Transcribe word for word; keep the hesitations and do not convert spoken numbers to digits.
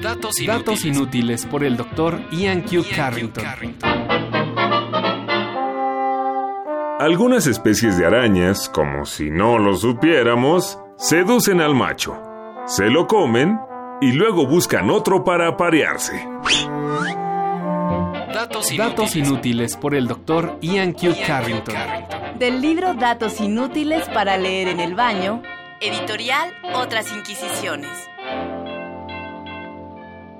Datos inútiles, Datos inútiles por el doctor Ian Q. Carrington. Algunas especies de arañas, como si no lo supiéramos, seducen al macho, se lo comen y luego buscan otro para aparearse. Datos inútiles, Datos inútiles por el doctor Ian Q. Carrington. Del libro Datos inútiles para leer en el baño, editorial Otras Inquisiciones.